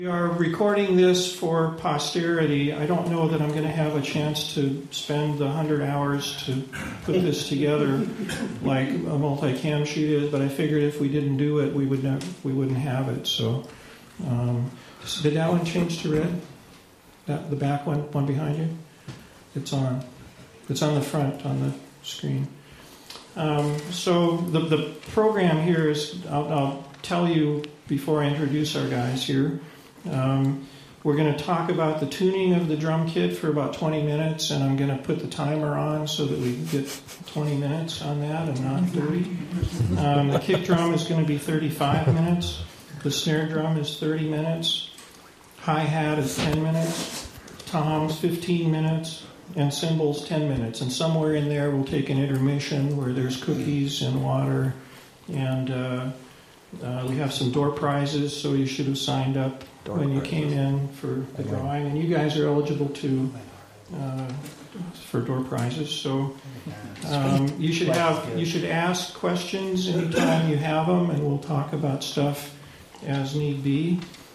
We are recording this for posterity. I don't know that I'm going to have a chance to spend the 100 hours to put this together like a multi-cam shoot is, but I figured if we didn't do it, we wouldn't have it. So, did that one change to red? The back one behind you? It's on. It's on the front on the screen. So the program here is, I'll tell you before I introduce our guys here. We're going to talk about the tuning of the drum kit for about 20 minutes, and I'm going to put the timer on so that we can get 20 minutes on that and not 30. The kick drum is going to be 35 minutes. The snare drum is 30 minutes. Hi-hat is 10 minutes. Toms 15 minutes. And cymbals 10 minutes. And somewhere in there we'll take an intermission where there's cookies and water. And we have some door prizes, so you should have signed up when you came in for the drawing. And you guys are eligible too for door prizes. So you should ask questions anytime you have them, and we'll talk about stuff as need be.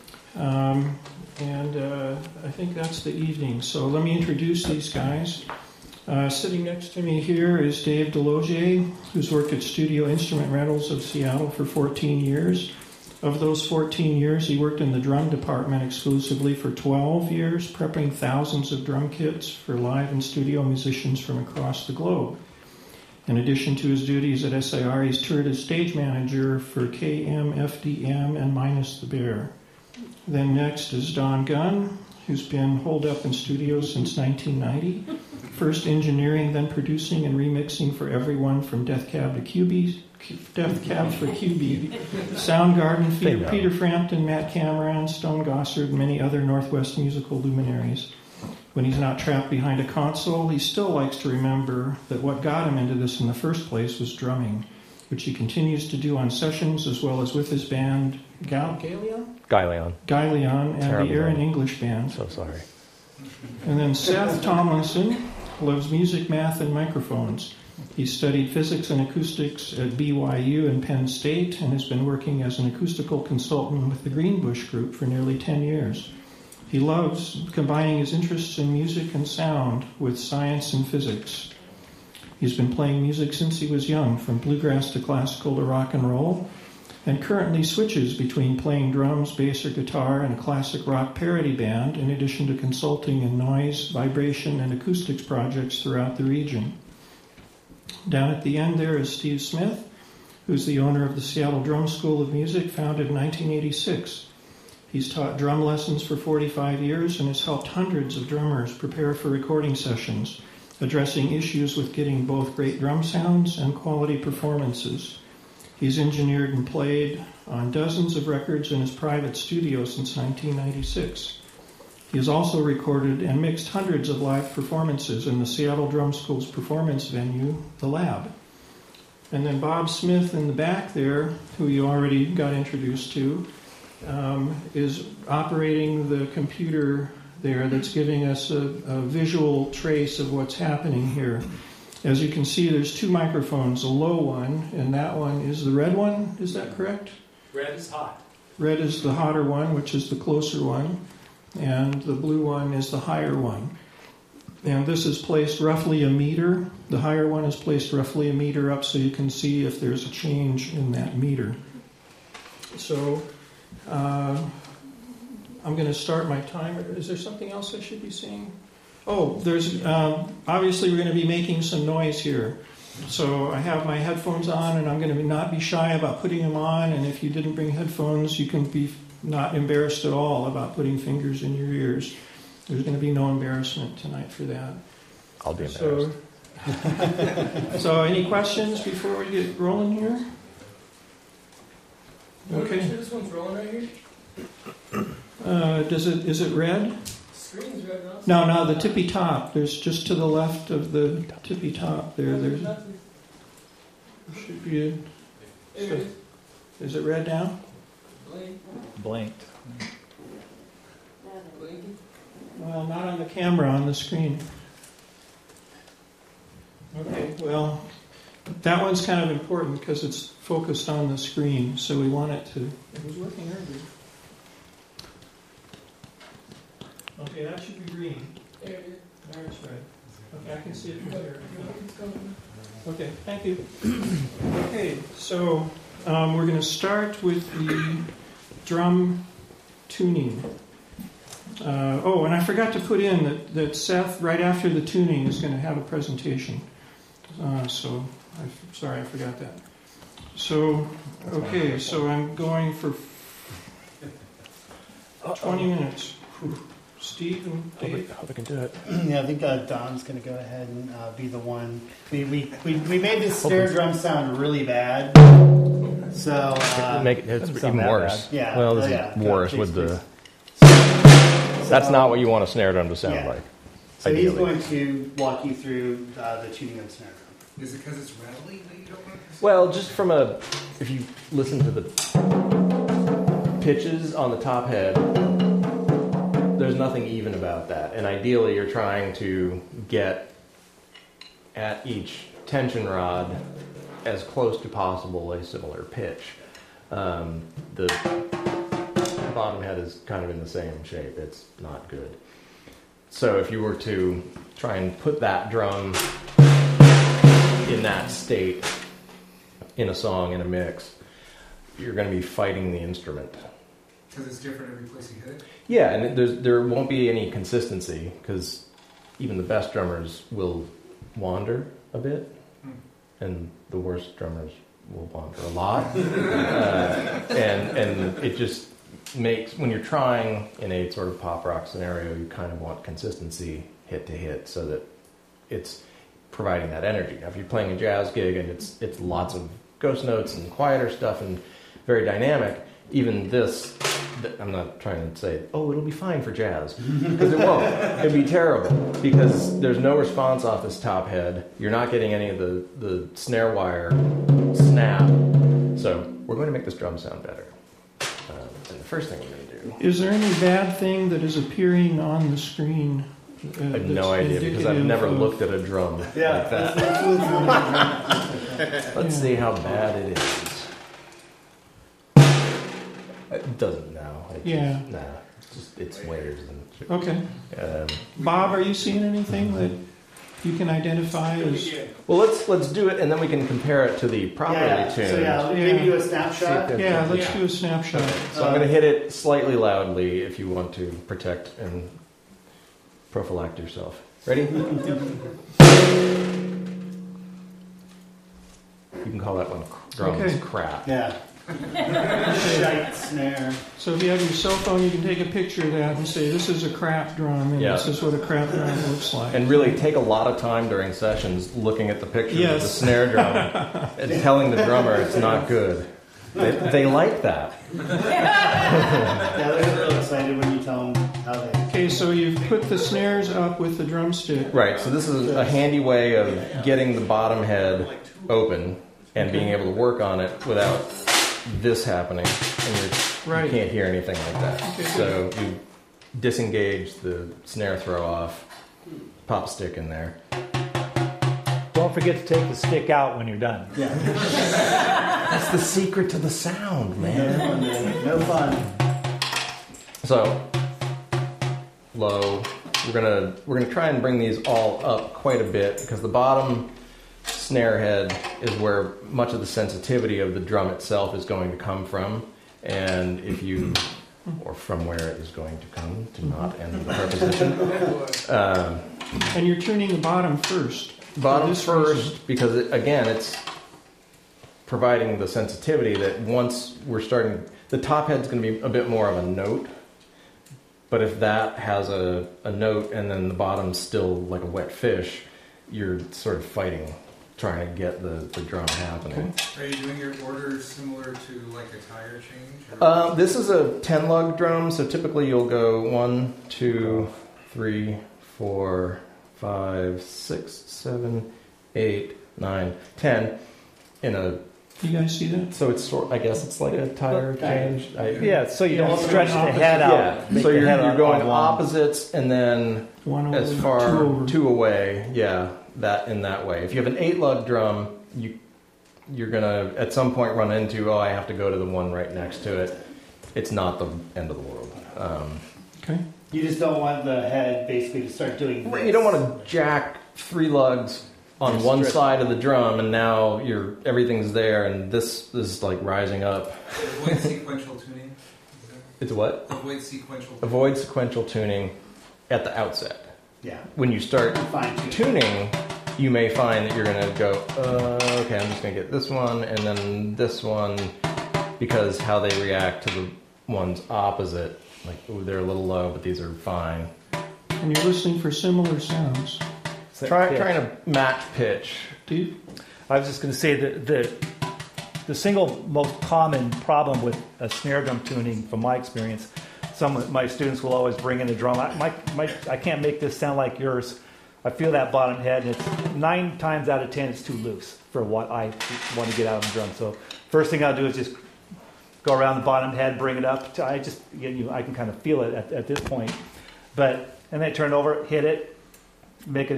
And I think that's the evening. So let me introduce these guys. Sitting next to me here is Dave Delogier, who's worked at Studio Instrument Rentals of Seattle for 14 years. Of those 14 years, he worked in the drum department exclusively for 12 years, prepping thousands of drum kits for live and studio musicians from across the globe. In addition to his duties at SIR, he's toured as stage manager for KM, FDM, and Minus the Bear. Then next is Don Gunn, who's been holed up in studios since 1990. First engineering, then producing and remixing for everyone from Death Cab for QB, Soundgarden, Peter Frampton, Matt Cameron, Stone Gossard, and many other Northwest musical luminaries. When he's not trapped behind a console, he still likes to remember that what got him into this in the first place was drumming, which he continues to do on sessions as well as with his band Guyleon and the Aaron English Band. So sorry. And then Seth Tomlinson loves music, math, and microphones. He studied physics and acoustics at BYU and Penn State and has been working as an acoustical consultant with the Greenbush Group for nearly 10 years. He loves combining his interests in music and sound with science and physics. He's been playing music since he was young, from bluegrass to classical to rock and roll, and currently switches between playing drums, bass, or guitar in a classic rock parody band, in addition to consulting in noise, vibration, and acoustics projects throughout the region. Down at the end there is Steve Smith, who's the owner of the Seattle Drum School of Music, founded in 1986. He's taught drum lessons for 45 years and has helped hundreds of drummers prepare for recording sessions, addressing issues with getting both great drum sounds and quality performances. He's engineered and played on dozens of records in his private studio since 1996. He has also recorded and mixed hundreds of live performances in the Seattle Drum School's performance venue, The Lab. And then Bob Smith in the back there, who you already got introduced to, is operating the computer there that's giving us a visual trace of what's happening here. As you can see, there's two microphones, a low one, and that one is the red one. Is that correct? Red is hot. Red is the hotter one, which is the closer one, and the blue one is the higher one. And this is placed roughly a meter. The higher one is placed roughly a meter up so you can see if there's a change in that meter. So I'm going to start my timer. Is there something else I should be seeing? Oh, there's obviously we're going to be making some noise here. So I have my headphones on, and I'm going to not be shy about putting them on. And if you didn't bring headphones, you can be not embarrassed at all about putting fingers in your ears. There's going to be no embarrassment tonight for that. I'll be embarrassed. So any questions before we get rolling here? Okay. This one's rolling right here. Is it red? Screen's red now. No, the tippy top. There's just to the left of the tippy top there. There should be is it red now? Blinked. Well, not on the camera, on the screen. Okay, well, that one's kind of important because it's focused on the screen, so we want it to... It was working earlier. Okay, that should be green. There it is. There it's red. Okay, I can see it from here. It's coming. Okay, thank you. Okay, so we're going to start with the drum tuning. And I forgot to put in that Seth, right after the tuning, is going to have a presentation. So I'm sorry, I forgot that. So, okay, so I'm going for 20 minutes. Steve and Dave? Hope I can do it. Yeah, I think Don's going to go ahead and be the one. We made this snare drum sound really bad. So Make it, it's doesn't even sound that worse. bad. Yeah. Well, this Yeah. is worse Please, with the. please. That's not what you want a snare drum to sound Yeah. like. So he's ideally. going to walk you through the tuning of the snare drum. Is it because it's rattly that you don't want it? Well, just if you listen to the pitches on the top head, there's nothing even about that. And ideally, you're trying to get at each tension rod as close to possible a similar pitch. The bottom head is kind of in the same shape. It's not good. So if you were to try and put that drum in that state in a song, in a mix, you're going to be fighting the instrument. Because it's different every place you hit it? Yeah, and there won't be any consistency because even the best drummers will wander a bit, and the worst drummers will wander a lot. And it just makes, when you're trying in a sort of pop rock scenario, you kind of want consistency hit to hit so that it's providing that energy. Now, if you're playing a jazz gig and it's lots of ghost notes and quieter stuff and very dynamic, even this, I'm not trying to say, oh, it'll be fine for jazz, because it won't. It'll be terrible, because there's no response off this top head. You're not getting any of the snare wire snap. So we're going to make this drum sound better. And the first thing we're going to do... Is there any bad thing that is appearing on the screen? I have no idea, because I've never looked at a drum like that. Let's see how bad it is. It doesn't now. It's layers and shit. Okay. Bob, are you seeing anything that you can identify as... Well, let's do it, and then we can compare it to the properly tuned. So yeah, maybe do a snapshot. Yeah, let's do a snapshot. So I'm going to hit it slightly loudly if you want to protect and prophylact yourself. Ready? You can call that one drums Okay. crap. Yeah. Shite snare. So if you have your cell phone, you can take a picture of that and say, this is a crap drum, and Yeah. this is what a crap drum looks like. And really take a lot of time during sessions looking at the pictures of the Yes. snare drum and telling the drummer it's not good. They like that. Yeah, they're real excited when you tell them how they... Okay, so you've put the snares up with the drumstick. Right, so this is a handy way of getting the bottom head open and being able to work on it without this happening, and you can't hear anything like that. Okay, So you disengage the snare throw off, pop a stick in there. Don't forget to take the stick out when you're done. Yeah. That's the secret to the sound, man. No fun. So low. We're gonna try and bring these all up quite a bit because the bottom snare head is where much of the sensitivity of the drum itself is going to come from, and if you, or from where it is going to come, to not end the preposition. And you're tuning the bottom first. Bottom For this first, reason. because again, it's providing the sensitivity that once we're starting, the top head's going to be a bit more of a note, but if that has a note and then the bottom's still like a wet fish, you're sort of fighting, trying to get the drum happening. Are you doing your order similar to like a tire change? Or? This is a 10 lug drum, so typically you'll go 1, 2, 3, 4, 5, 6, 7, 8, 9, 10 in a. You guys see that? So it's I guess it's like a tire change. Yeah, so you don't Yeah, stretch the head out. Yeah, Make so the you're head going long. opposites and then One over, as far two over. 2 away. Yeah, that in that way. If you have an 8 lug drum, you're gonna at some point run into I have to go to the one right next to it. It's not the end of the world. Okay. You just don't want the head basically to start doing this. You don't want to jack 3 lugs on one side of the drum, and now everything's there, and this is like rising up. Avoid sequential tuning. It's what? Avoid sequential tuning. Avoid sequential tuning at the outset. Yeah. When you start Fine tuning, you may find that you're going to go, okay, I'm just going to get this one and then this one, because how they react to the ones opposite, like, ooh, they're a little low, but these are fine. And you're listening for similar sounds. Trying to match pitch. I was just going to say that the single most common problem with a snare drum tuning, from my experience, some of my students will always bring in a drum. I can't make this sound like yours. I feel that bottom head, and it's 9 times out of 10 it's too loose for what I want to get out of the drum. So first thing I'll do is just go around the bottom head, bring it up. I can kind of feel it at this point. And then turn it over, hit it, make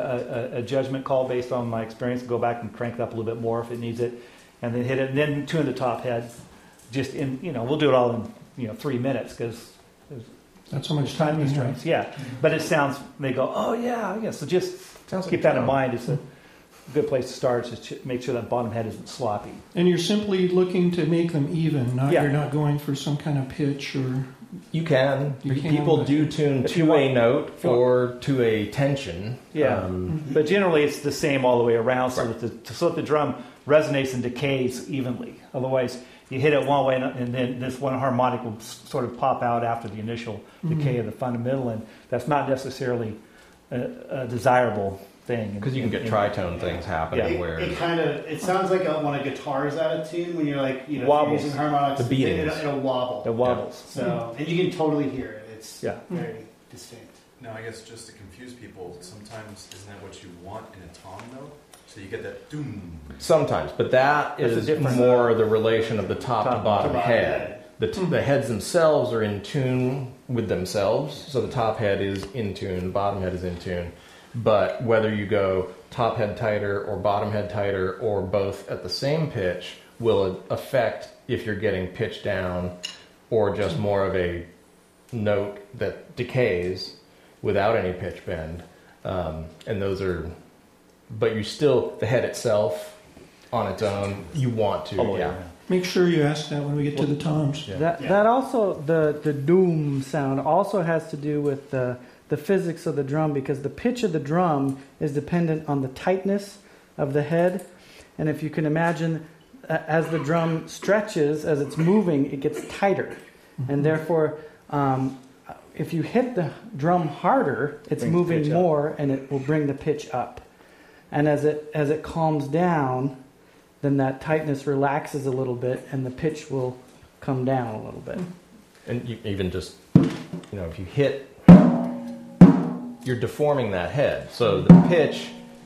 a judgment call based on my experience, go back and crank it up a little bit more if it needs it, and then hit it, and then tune the top head. Just we'll do it all in 3 minutes because that's how much time you have. Yeah, but it sounds. They go, oh yeah. So just keep that in mind. It's a good place to start. Just make sure that bottom head isn't sloppy. And you're simply looking to make them even. You're not going for some kind of pitch or. You can. People do tune to a note or to a tension. Yeah, but generally it's the same all the way around, so that the drum resonates and decays evenly. Otherwise, you hit it one way, and then this one harmonic will sort of pop out after the initial decay of the fundamental, and that's not necessarily a desirable thing. Because you can get tritone things happening where it sounds like when a guitar's out of tune when you're like wobbles. using harmonics. The beating it'll wobble. It wobbles. So and you can totally hear it. It's very distinct. Now, I guess just to confuse people, sometimes isn't that what you want in a tom note? So you get that doom. Sometimes, but that is more the relation of the top to bottom head. The heads themselves are in tune with themselves, so the top head is in tune, the bottom head is in tune. But whether you go top head tighter or bottom head tighter or both at the same pitch will affect if you're getting pitch down or just more of a note that decays without any pitch bend. And those are, but you still, the head itself on its own, you want to, Make sure you ask that when we get to the toms. That also, the doom sound also has to do with the physics of the drum, because the pitch of the drum is dependent on the tightness of the head. And if you can imagine, as the drum stretches, as it's moving, it gets tighter. And therefore, if you hit the drum harder, it's moving more, and it will bring the pitch up. And as it calms down, then that tightness relaxes a little bit, and the pitch will come down a little bit. And you even just, if you hit, you're deforming that head. So the pitch,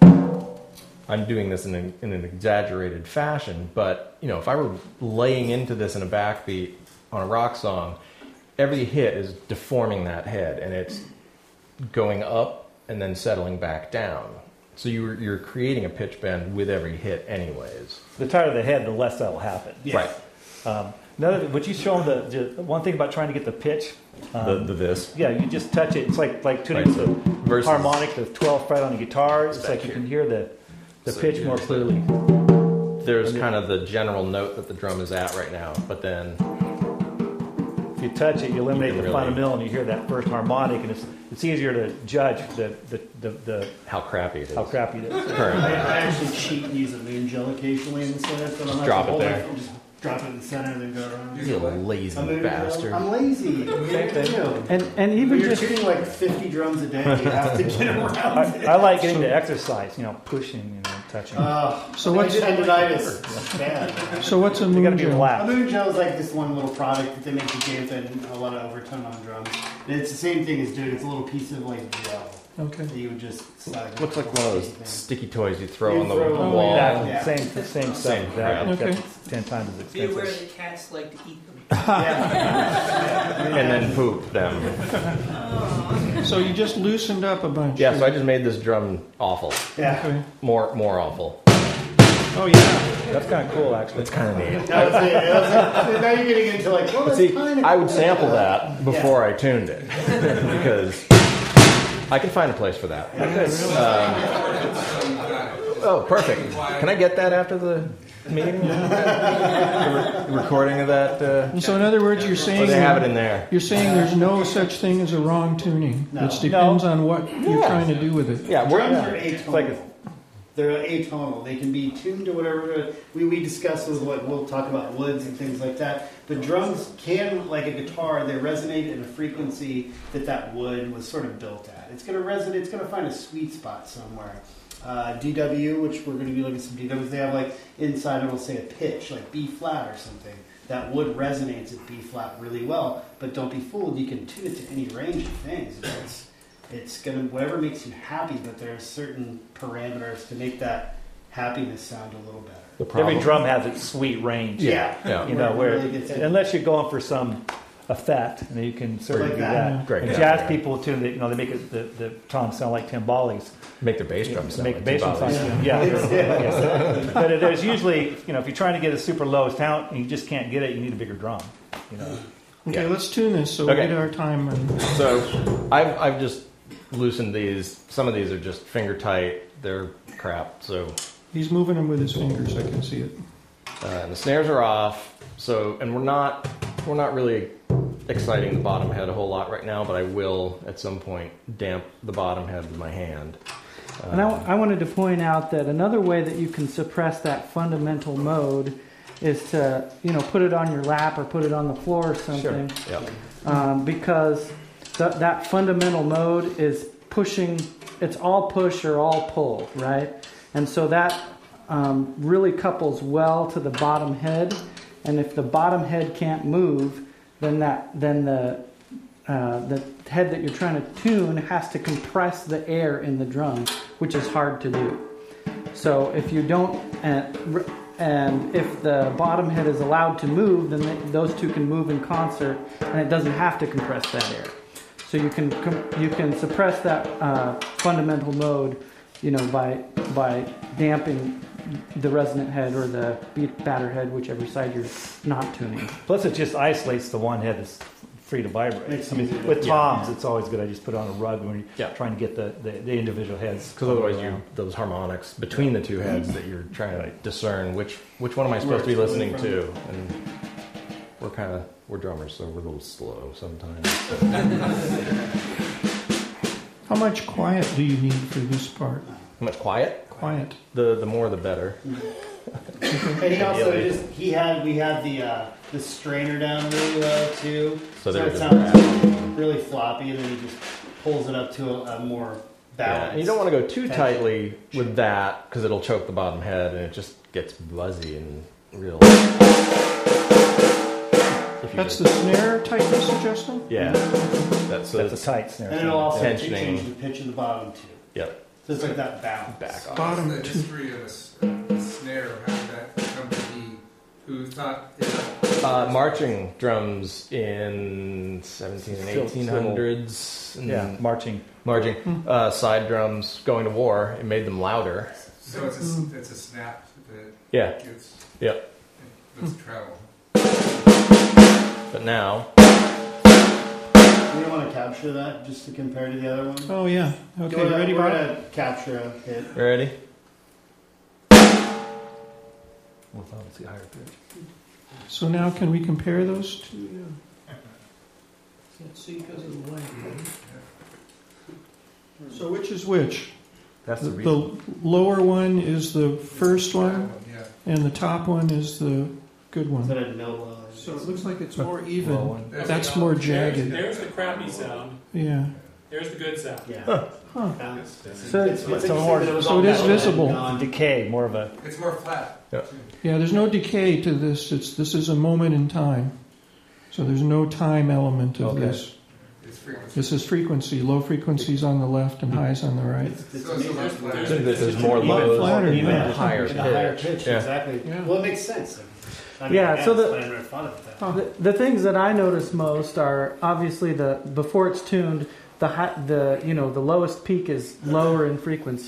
I'm doing this in an exaggerated fashion, but if I were laying into this in a backbeat on a rock song, every hit is deforming that head, and it's going up and then settling back down. So you're creating a pitch bend with every hit anyways. The tighter the head, the less that'll happen. Right. Would you show them the one thing about trying to get the pitch? This. Yeah, you just touch it. It's like tuning the harmonic, the 12th fret on a guitar. It's like you can hear the pitch more clearly. There's kind of the general note that the drum is at right now, but then if you touch it, you eliminate the fundamental, and you hear that first harmonic, and it's easier to judge the how crappy it is. I actually cheat and use a moon gel occasionally in the center, so I don't have drop to it hold there. Just drop it in the center and then go around. You lazy bastard. I'm lazy. Same thing. And even when you're just shooting like 50 drums a day, you have to get around. I like getting the exercise, pushing, touching. So what's tendonitis? It's bad. So what's a You got to moon be gel? A relaxed. moon gel is like this one little product that they make to give and a lot of overtone on drums. And it's the same thing as doing. It's a little piece of like gel Okay. that you would just slide. Looks like one of those sticky toys you throw You on the throw on the wall. wall. Exactly. Yeah. Same stuff. Same crap. Exactly. Okay. 10 times as Be aware expensive. that cats like to eat them. And then poop them. So you just loosened up a bunch. Yeah, so I just made this drum awful. Yeah. Okay. More awful. Oh yeah. That's kind of cool, actually. It's kind of neat. That was it. Now you're getting into like, well, that's See, kind of. I would sample that before I tuned it because I can find a place for that. Oh, perfect. Can I get that after the meeting? The recording of that? And so in other words, you're saying Or they have it in there. you're saying there's no such thing as a wrong tuning. No. It depends on what you're Yeah. trying to do with it. Yeah, Drums we're, are It's like atonal. They're atonal. They can be tuned to whatever. We discussed with what we'll talk about woods and things like that. But drums can, like a guitar, they resonate in a frequency that wood was sort of built at. It's going to resonate. It's going to find a sweet spot somewhere. DW, which we're going to be looking at some DWs, they have like inside it'll say a pitch, like B flat or something. That wood resonates at B flat really well. But don't be fooled. You can tune it to any range of things. It's gonna whatever makes you happy, but there are certain parameters to make that happiness sound a little better. the problem. every drum has its sweet range. Yeah. You know, where Really gets in. unless you're going for some effect, and you can certainly Like do that. that. Great. And Yeah. jazz people tune, they make it the toms sound like timbales. Make their bass drums sound Make like bass drums timbales. sound. Yeah. But there's usually, you know, if you're trying to get a super low sound and you just can't get it, you need a bigger drum. You know. Okay, Yeah. let's tune this so Okay. we get our time. And So I've just loosened these. Some of these are just finger tight. They're crap. So he's moving them with his fingers. I can see it. and the snares are off. So and we're not really exciting the bottom head a whole lot right now, but I will at some point damp the bottom head with my hand. And I wanted to point out that another way that you can suppress that fundamental mode is to, put it on your lap or put it on the floor or something. Sure. Yeah. Because that fundamental mode is pushing, it's all push or all pull, right? And so that really couples well to the bottom head. And if the bottom head can't move, then the head that you're trying to tune has to compress the air in the drum, which is hard to do. So if you don't, and if the bottom head is allowed to move, then those two can move in concert, and it doesn't have to compress that air. So you can suppress that fundamental mode, by damping the resonant head or the batter head, whichever side you're not tuning. Plus, it just isolates the one head that's free to vibrate. Makes I mean, it easy. with toms, it's always good. I just put it on a rug when you're Yeah. trying to get the individual heads. Because otherwise, those harmonics between the two heads that you're trying to discern which one am I supposed to be listening to, and we're drummers, so we're a little slow sometimes. How much quiet do you need for this part? How much quiet? Quiet. The more the better. And he also we had the strainer down really low too, So so there it it sounds really floppy, and then he just pulls it up to a more Yeah, balanced. and you don't want to go too tension. tightly with that because it'll choke the bottom head and it just gets buzzy and real. That's the snare tightness adjustment? Yeah. That's That's a tight snare. And it'll also Tensioning. change the pitch of the bottom too. Yep. So it's like that balance. Back off. Bottom What's the two. history of a snare? How did that come to be? Who thought it? Marching drums in 17 and Still- 1800s. And Yeah, marching. Marching. Side drums going to war. It made them louder. So it's a snap that Yeah. gets Yep. that's travel. But now, We don't want to capture that just to compare to the other one. Oh, yeah. Okay, We're you ready, we're Bob? gonna capture a hit. ready? Well, let's see higher pitch. So now can we compare those two? Can't see because of the light. So which is which? That's The, the reason. the lower one is the first one, Yeah. and the top one is the good Is one. that a no? So it looks like it's more Low even. one. That's more jagged. There's the crappy sound. Yeah. There's the good sound. Yeah. Huh. So It's So interesting more- that it was so all it is metal and visible. non- Decay, more of a. It's more flat. Yeah, there's no decay to this. This is a moment in time. So there's no time element of Okay. this. It's frequency. This is frequency. Low frequencies on the left and highs on the right. It's So it's a amazing. lot flatter. There's more Even low, flatter, even yeah. higher In a higher pitch. pitch, Yeah. exactly. Yeah. Well, it makes sense. I Yeah, so that's the- why I never thought of that. The things that I notice most are obviously before it's tuned, the lowest peak is lower in frequency,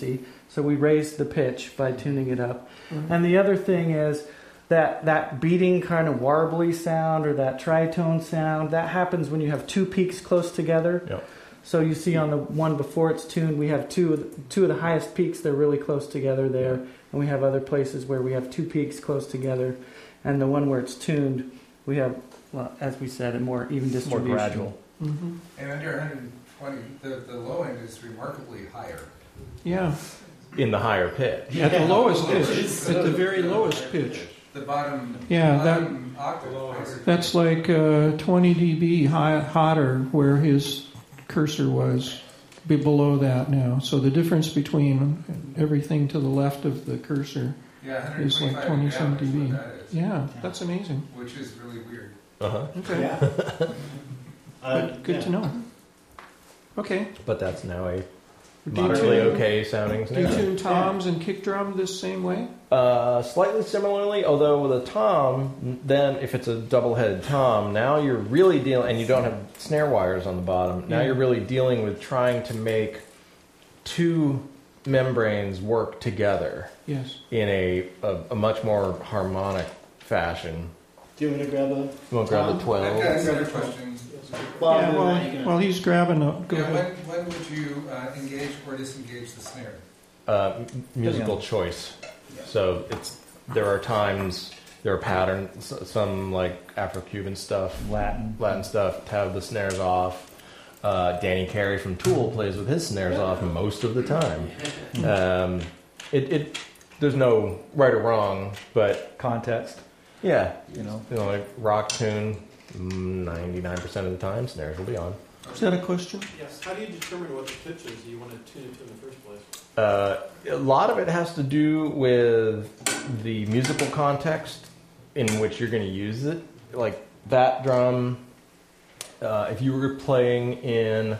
So we raise the pitch by tuning it up. And the other thing is that beating kind of warbly sound or that tritone sound, that happens when you have two peaks close together. Yep. So you see on the one before it's tuned, we have two of the highest peaks. They're really close together there. And we have other places where we have two peaks close together. And the one where it's tuned, we have, well, as we said, a more even More distribution. gradual. Mm-hmm. And under 120, the low end is remarkably higher. Yeah, In the higher pitch. at the lowest Yeah. pitch, at the very lowest pitch. The bottom, Yeah, bottom octave. That's like 20 dB hotter where his cursor was. Be below that now. So the difference between everything to the left of the cursor Yeah, is like 125 20 some is what dB. that is, Yeah, that's amazing. which is really weird. Uh-huh. Okay, Yeah. good to know. Okay, But that's now a Do you moderately tune- okay sounding do you snare. tune toms and kick drum this same way? Slightly similarly, although with a tom, then if it's a double-headed tom, now you're really dealing, and you don't have snare wires on the bottom. Now Yeah. you're really dealing with trying to make two membranes work together Yes. in a much more harmonic fashion. Do you want me to grab a? You want to grab the I've 12? got another question. Well, Yeah, then you can- while he's grabbing a, go Yeah, ahead. when would you engage or disengage the snare? Musical choice. So there are times, there are patterns, some like Afro-Cuban stuff, Latin stuff, have the snares off. Danny Carey from Tool plays with his snares off most of the time. There's no right or wrong, but Context, yeah, you know. like rock tune, 99% of the time snares will be on. Is that a question? Yes. How do you determine what the pitch is you want to tune it to in the first place? A lot of it has to do with the musical context in which you're going to use it. Like that drum, if you were playing in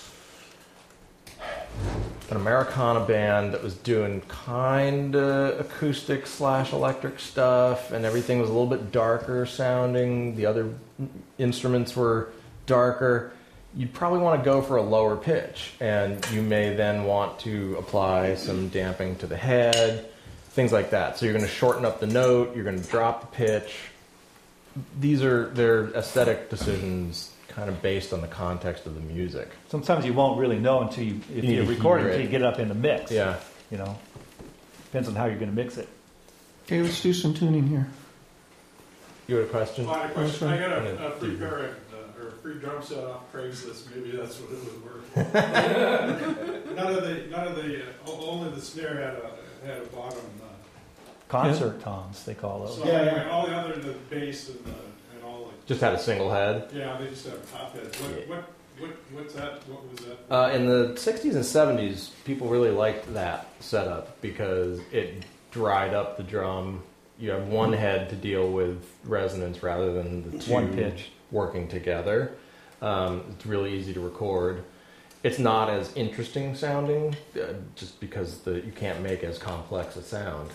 an Americana band that was doing kind of acoustic / electric stuff, and everything was a little bit darker sounding, the other instruments were darker, you'd probably want to go for a lower pitch, and you may then want to apply some damping to the head, things like that. So you're going to shorten up the note, you're going to drop the pitch. They're aesthetic decisions kind of based on the context of the music. Sometimes you won't really know until you need to record it, hear until it. you get it up in the mix. Yeah. You know, depends on how you're going to mix it. Okay, let's do some tuning here. You had a question? I had a question. I got Yeah. a free pair of, or a free drum set off Craigslist. Maybe that's what it was worth. Only the snare had a bottom. Concert toms, they call those. So Yeah, anyway, yeah. all the other, the bass and all the. Just had a single head. Yeah, they just have a top head. What's that? What was that? In the 60s and 70s, people really liked that setup because it dried up the drum. You have one head to deal with resonance rather than the two One pitch. working together. It's really easy to record. It's not as interesting sounding just because you can't make as complex a sound.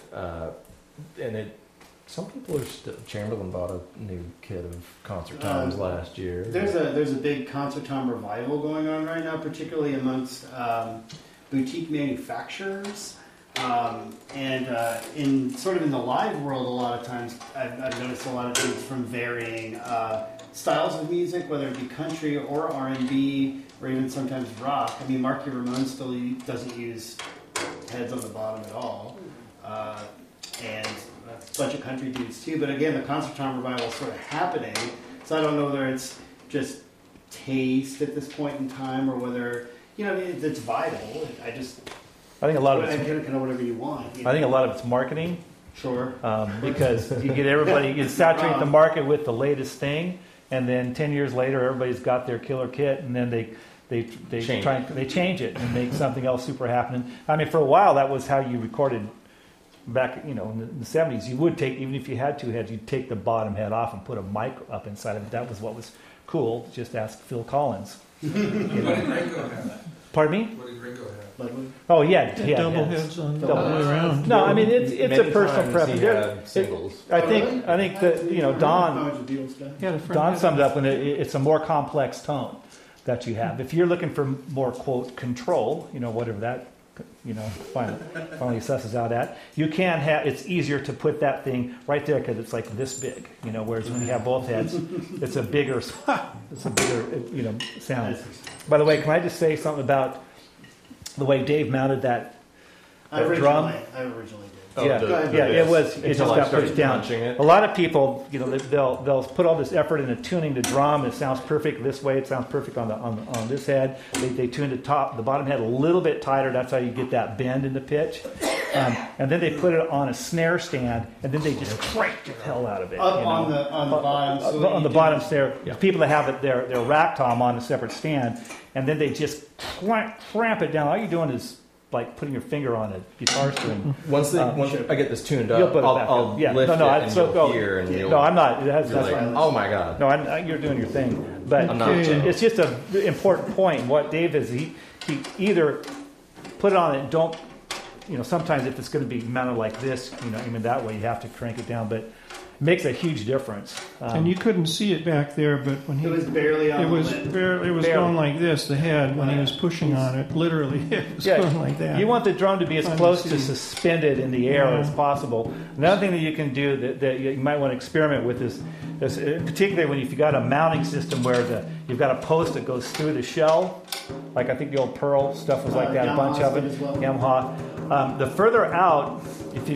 Some people are still. Chamberlain bought a new kit of concert toms last year. There's a big concert tom revival going on right now, particularly amongst boutique manufacturers. And in sort of in the live world, a lot of times I've noticed a lot of things from varying styles of music, whether it be country or R&B or even sometimes rock. I mean, Marky Ramone still doesn't use heads on the bottom at all, and a bunch of country dudes too. But again, the concert tom revival is sort of happening, so I don't know whether it's just taste at this point in time or whether it's vital. I think a lot of kind it's, of whatever you want. I think a lot of it's marketing. Sure. Because you get everybody, you saturate the market with the latest thing, and then 10 years later, everybody's got their killer kit, and then they change it and make something else super happening. I mean, for a while, that was how you recorded back, in the 70s. You would take, even if you had two heads, you'd take the bottom head off and put a mic up inside of it. That was what was cool. Just ask Phil Collins. What did Ringo have? Pardon me? What did Ringo have? Ludwig? Oh, yeah. Double heads on the Double way around. No, I mean, it's Many a personal times preference. he There- had singles. I think that Don Yeah, the front Don head. summed it up when it's a more complex tone that you have. If you're looking for more quote control, whatever that finally assesses out at. You can have, it's easier to put that thing right there because it's like this big, whereas when you have both heads, it's a bigger sound. By the way, can I just say something about the way Dave mounted that drum? I originally did. It just got pushed down. A lot of people, they'll put all this effort into tuning the drum. It sounds perfect this way. It sounds perfect on this head. They tune the bottom head a little bit tighter. That's how you get that bend in the pitch. And then they put it on a snare stand, and then they just crank the hell out of it. On the bottom. So on the bottom snare. People that have their rack tom on a separate stand, and then they just cramp it down. All you're doing is like putting your finger on a guitar string. Once I get this tuned you'll up, put it back I'll up. lift it and you'll hear. And you'll, no, I'm not. That's like, oh my god. No, you're doing your thing. But I'm not. It's just an important point. What Dave is, he either put it on it. Don't sometimes if it's going to be mounted like this, even that way you have to crank it down. But it makes a huge difference. And you couldn't see it back there, but when it was barely on. it was going like this. The head when he was pushing on it, literally, it was going like that. You want the drum to be as close to suspended in the air as possible. Another thing that you can do that you might want to experiment with is particularly when you've got a mounting system where you've got a post that goes through the shell, like I think the old Pearl stuff was like that, a bunch of it. As well. Yamaha. The further out, if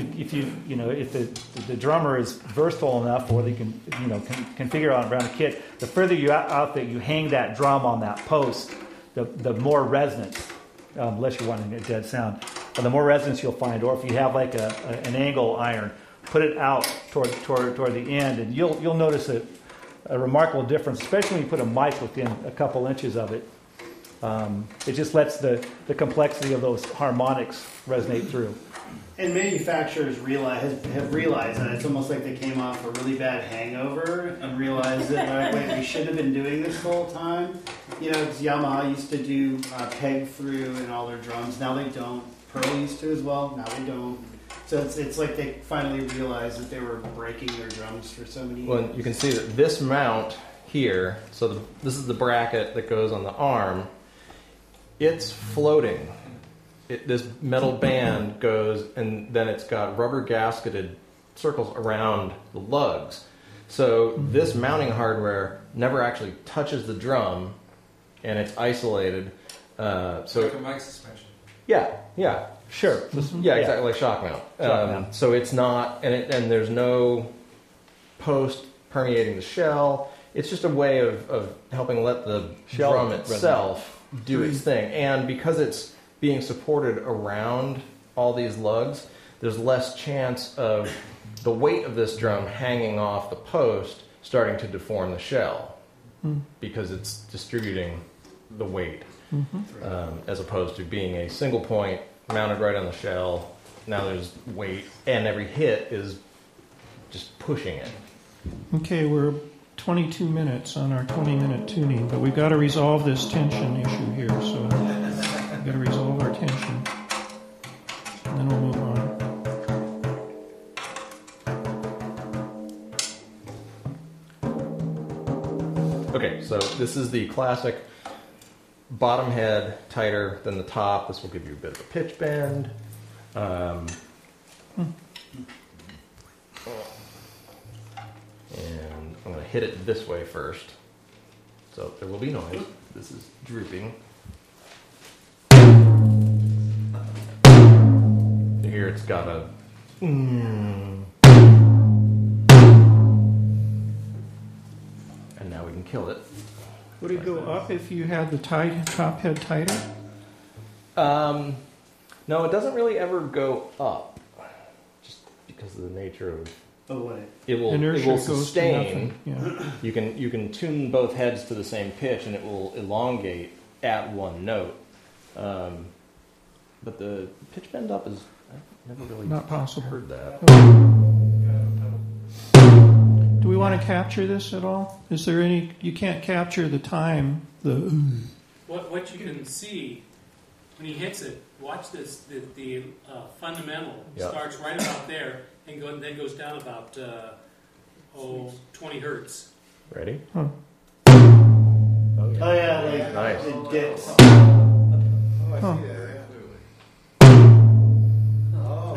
the drummer is versatile enough, or they can configure around a kit, the further you out that you hang that drum on that post, the more resonance, unless you're wanting a dead sound, the more resonance you'll find. Or if you have like an angle iron, put it out toward the end, and you'll notice a remarkable difference, especially when you put a mic within a couple inches of it. It just lets the complexity of those harmonics resonate through. And manufacturers have realized that it's almost like they came off a really bad hangover and realized that wait, we should have been doing this the whole time. 'Cause Yamaha used to do peg through in all their drums. Now they don't. Pearl used to as well. Now they don't. So it's like they finally realized that they were breaking their drums for so many years. Well, you can see that this mount here. So this is the bracket that goes on the arm. It's floating. This metal band goes, and then it's got rubber gasketed circles around the lugs. So this mounting hardware never actually touches the drum, and it's isolated. So like a mic suspension. Yeah. Sure. Yeah, exactly, like shock mount. So it's not, and there's no post permeating the shell. It's just a way of helping let the drum itself do its thing. And because it's being supported around all these lugs, there's less chance of the weight of this drum hanging off the post starting to deform the shell because it's distributing the weight as opposed to being a single point mounted right on the shell. Now there's weight, and every hit is just pushing it. Okay, we're 22 minutes on our 20-minute tuning, but we've got to resolve this tension issue here. So we've got to resolve our tension, and then we'll move on. Okay, so this is the classic bottom head tighter than the top. This will give you a bit of a pitch bend. And I'm going to hit it this way first. So there will be noise. This is drooping. Here it's got a... And now we can kill it. Would it go up if you had the top head tighter? No, it doesn't really ever go up, just because of the nature of it will sustain. Yeah. You can tune both heads to the same pitch, and it will elongate at one note. But the pitch bend up is I've never really Not possible. heard that. Do we want to capture this at all? Is there any? You can't capture the time. What you can see when he hits it. Watch this. The fundamental starts right about there and then goes down about 20 hertz. Ready? Huh. Oh yeah, Nice. it dips. Oh, I see that, absolutely.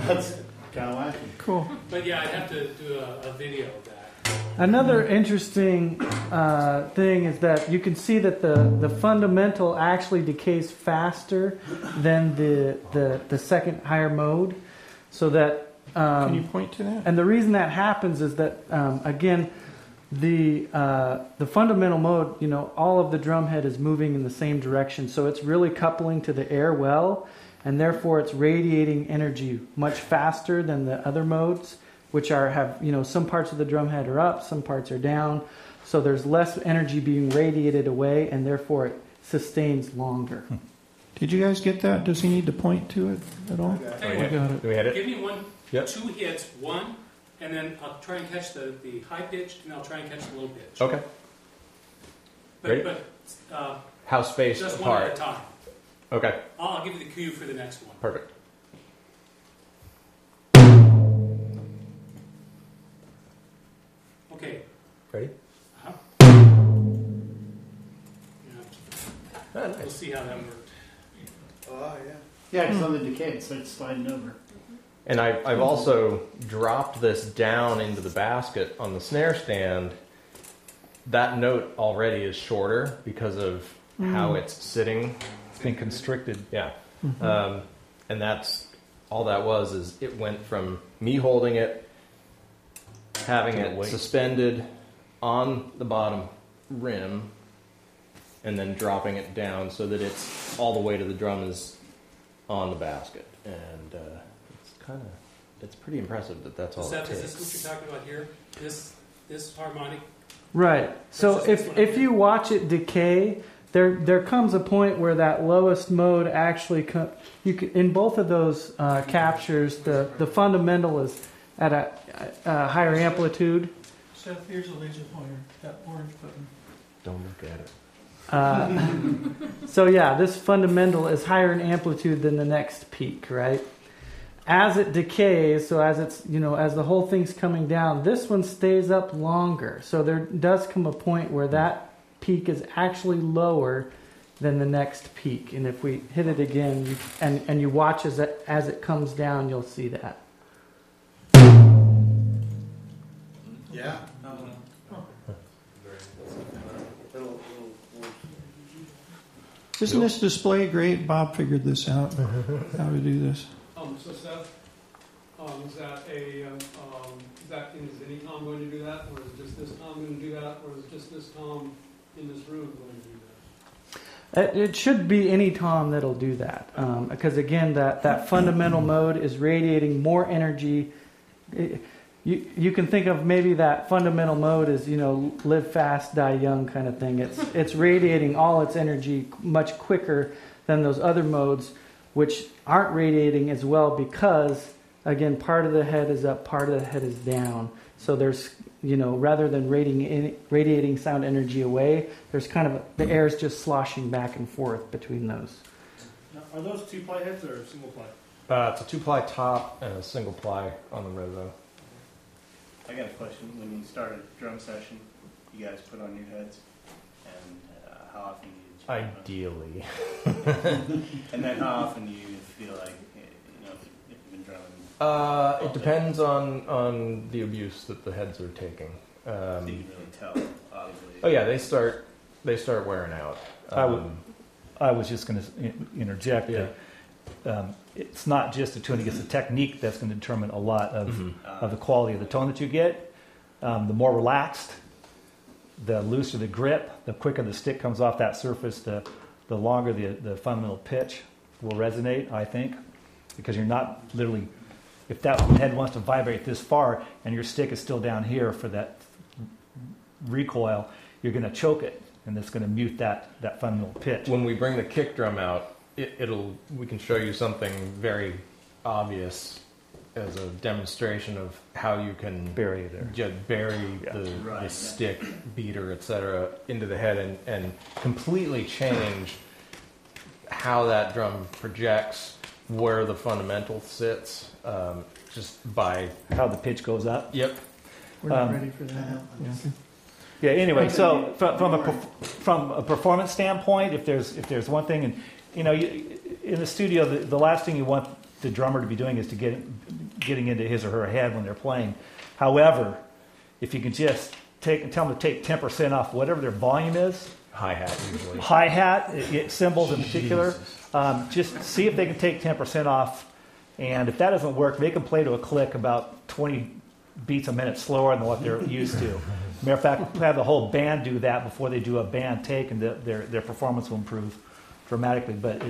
that's kind of wacky. Cool. But yeah, I'd have to do a video of that. Another interesting thing is that you can see that the fundamental actually decays faster than the second higher mode. So that Can you point to that? and the reason that happens is that again the fundamental mode, you know, all of the drum head is moving in the same direction, so it's really coupling to the air well, and therefore it's radiating energy much faster than the other modes, which have, you know, some parts of the drum head are up, some parts are down, so there's less energy being radiated away, and therefore it sustains longer. Did you guys get that? Does he need to point to it at all? Tell you I what, got it. Do we hit it? give me one, Yep. 2 hits, one, and then I'll try and catch the high pitch, and I'll try and catch the low pitch. Okay. Ready? But How spaced just one at a apart? time. Okay. I'll give you the cue for the next one. Perfect. Okay. Ready? Uh-huh. Yeah, Oh, we'll nice. see how that worked. Oh, yeah. Yeah, because on the decay it starts sliding over. And I've also dropped this down into the basket on the snare stand. That note already is shorter because of how it's sitting. It's been constricted. Yeah. And that's all that was, is it went from me holding it, having it Weight. suspended on the bottom rim, and then dropping it down so that it's all the weight of the drum is on the basket. And it's pretty impressive that that's all Seth, it is takes. this what you're talking about here? This harmonic? Right. So Versus this one. if you watch it decay, there comes a point where that lowest mode actually in both of those captures, the fundamental is at a higher amplitude. Seth, here's a laser pointer. That orange button. Don't look at it. So yeah, this fundamental is higher in amplitude than the next peak, right? As it decays, so as it's, you know, as the whole thing's coming down, this one stays up longer. So there does come a point where that peak is actually lower than the next peak. And if we hit it again, and you watch as it comes down, you'll see that. Yeah. Isn't this display great? Bob figured this out, how to do this. So Seth, is any Tom going to do that, or is just this Tom going to do that, or is just this Tom in this room going to do that? It should be any tom that'll do that, because again, that fundamental mode is radiating more energy. You can think of maybe that fundamental mode as, you know, live fast, die young kind of thing. It's radiating all its energy much quicker than those other modes, which aren't radiating as well because, again, part of the head is up, part of the head is down. So there's, you know, rather than radiating sound energy away, there's kind of the air is just sloshing back and forth between those. Now, are those 2-ply heads or single ply? It's a 2-ply top and a single ply on the Revo. I got a question. When you start a drum session, you guys put on your heads, and how often do you change Ideally. them? And then how often do you feel like, you know, if you've been drumming? It depends on the abuse that the heads are taking. You can really tell, obviously. Oh yeah, they start wearing out. I was just going to interject Yeah. that it's not just the tuning; it's the technique that's going to determine a lot of the quality of the tone that you get. The more relaxed, the looser the grip, the quicker the stick comes off that surface, the longer the fundamental pitch will resonate, I think, because you're not literally, if that head wants to vibrate this far and your stick is still down here for that recoil, you're going to choke it, and it's going to mute that fundamental pitch. When we bring the kick drum out, we can show you something very obvious as a demonstration of how you can Bury it there. bury the stick, beater, etc., into the head and completely change how that drum projects, where the fundamental sits, just by How the pitch goes up. Yep. We're not ready for that. Yeah. Anyway, so from a performance standpoint, if there's one thing, and you know, in the studio, the last thing you want the drummer to be doing is to get getting into his or her head when they're playing. However, if you can just tell them to take 10% off whatever their volume is, Hi-hat usually. hi-hat, cymbals in particular, just see if they can take 10% off. And if that doesn't work, make them play to a click about 20 beats a minute slower than what they're used to. Matter of fact, have the whole band do that before they do a band take, and their performance will improve dramatically. But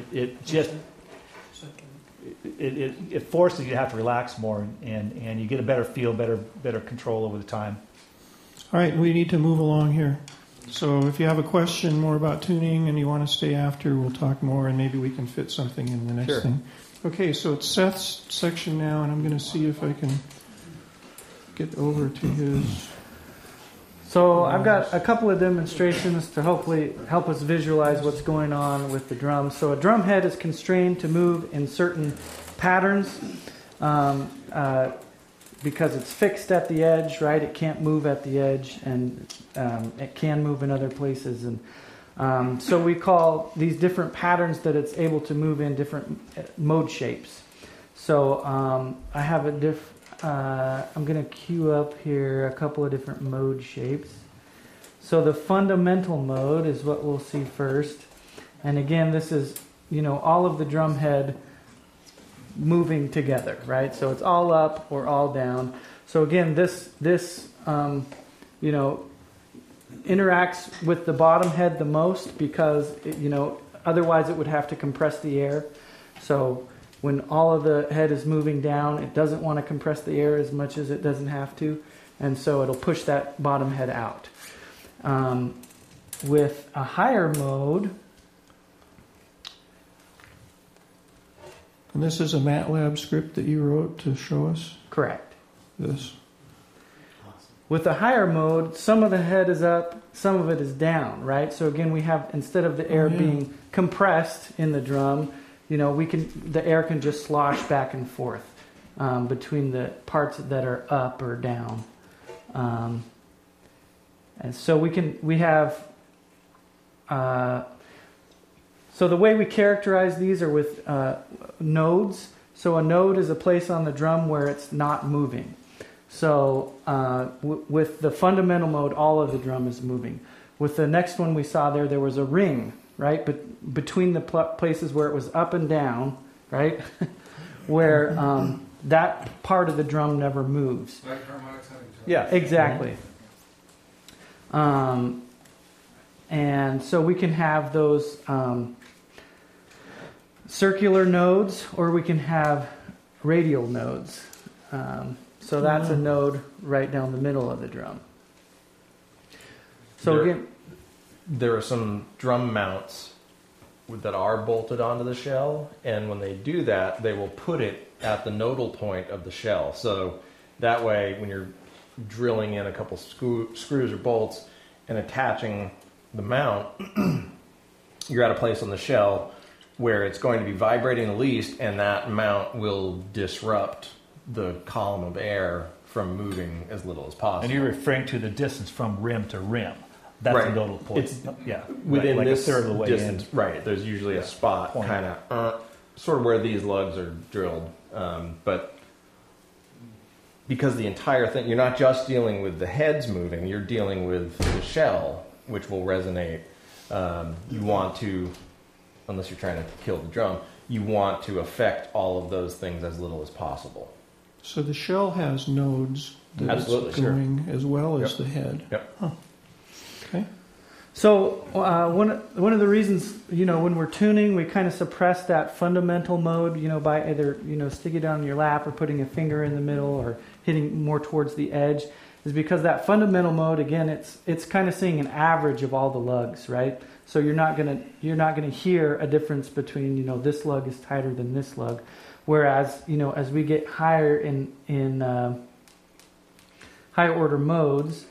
it forces you to have to relax more, and you get a better feel, better control over the time. All right, we need to move along here. So if you have a question more about tuning and you want to stay after, we'll talk more, and maybe we can fit something in the next thing. Okay, so it's Seth's section now, and I'm going to see if I can get over to his. So I've got a couple of demonstrations to hopefully help us visualize what's going on with the drum. So a drum head is constrained to move in certain patterns because it's fixed at the edge, right? It can't move at the edge, and it can move in other places. And so we call these different patterns that it's able to move in different mode shapes. So I have I'm going to queue up here a couple of different mode shapes. So the fundamental mode is what we'll see first. And again, this is, all of the drum head moving together, right? So it's all up or all down. So again, this interacts with the bottom head the most because, otherwise it would have to compress the air. So when all of the head is moving down, it doesn't want to compress the air as much as it doesn't have to, and so it'll push that bottom head out. With a higher mode, And this is a MATLAB script that you wrote to show us? Correct. This. With a higher mode, some of the head is up, some of it is down, right? So again, we have, instead of the air being compressed in the drum, the air can just slosh back and forth between the parts that are up or down. And so so the way we characterize these are with nodes. So a node is a place on the drum where it's not moving. So with the fundamental mode, all of the drum is moving. With the next one we saw there was a ring, right? But between the places where it was up and down, right? Where that part of the drum never moves. Like harmonics having each other. Yeah, exactly. And so we can have those circular nodes, or we can have radial nodes. So that's a node right down the middle of the drum. So again, there are some drum mounts that are bolted onto the shell, and when they do that, they will put it at the nodal point of the shell. So that way, when you're drilling in a couple screws or bolts and attaching the mount, you're at a place on the shell where it's going to be vibrating the least, and that mount will disrupt the column of air from moving as little as possible. And you're referring to the distance from rim to rim. That's right. the nodal point. It's within like this a third of the way distance. in. Right. There's usually a spot kind of sort of where these lugs are drilled. But because the entire thing, you're not just dealing with the heads moving, you're dealing with the shell, which will resonate. You want to, unless you're trying to kill the drum, you want to affect all of those things as little as possible. So the shell has nodes that it's going as well as the head. Yep. Huh. Okay. So one of the reasons, when we're tuning, we kind of suppress that fundamental mode, by either, sticking it on your lap or putting a finger in the middle or hitting more towards the edge, is because that fundamental mode, again, it's kind of seeing an average of all the lugs, right? So you're not gonna hear a difference between, this lug is tighter than this lug, whereas, as we get higher in higher order modes,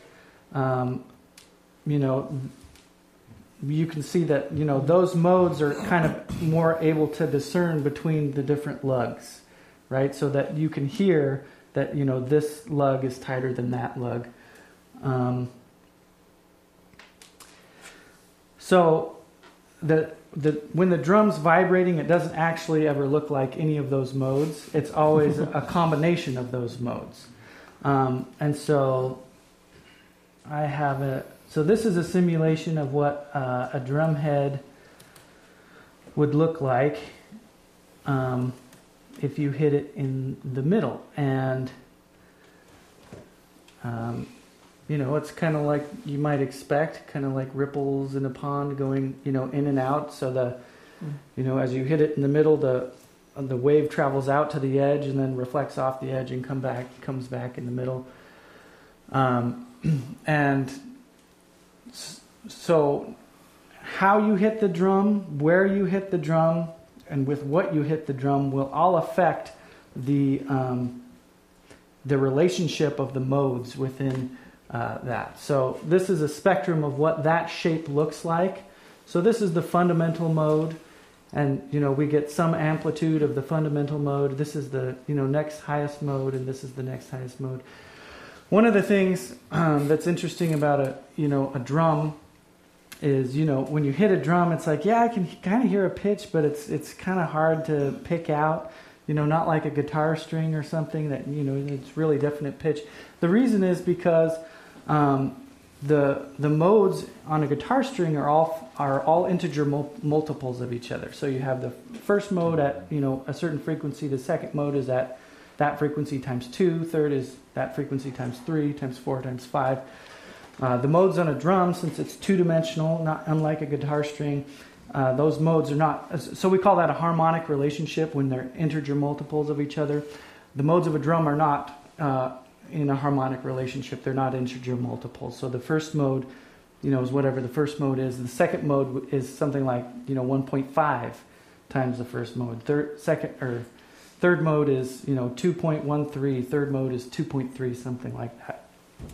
you can see that, those modes are kind of more able to discern between the different lugs, right? So that you can hear that, this lug is tighter than that lug. So when the drum's vibrating, it doesn't actually ever look like any of those modes. It's always a combination of those modes. And so I have so this is a simulation of what a drum head would look like if you hit it in the middle. And it's kind of like you might expect, kind of like ripples in a pond going, in and out. So as you hit it in the middle, the wave travels out to the edge and then reflects off the edge and comes back in the middle. And so how you hit the drum, where you hit the drum, and with what you hit the drum will all affect the relationship of the modes within that. So this is a spectrum of what that shape looks like. So this is the fundamental mode, and we get some amplitude of the fundamental mode. This is the next highest mode, and this is the next highest mode. One of the things that's interesting about a drum is when you hit a drum, it's like, I can kind of hear a pitch, but it's kind of hard to pick out. Not like a guitar string or something that it's really definite pitch. The reason is because the modes on a guitar string are all integer multiples of each other. So you have the first mode at a certain frequency. The second mode is at that frequency times 2. Third is that frequency times 3 times 4 times 5. The modes on a drum, since it's two-dimensional, not unlike a guitar string, those modes are not. So we call that a harmonic relationship when they're integer multiples of each other. The modes of a drum are not in a harmonic relationship. They're not integer multiples. So the first mode, is whatever the first mode is. The second mode is something like 1.5 times the first mode. Third mode is 2.13. Third mode is 2.3, something like that.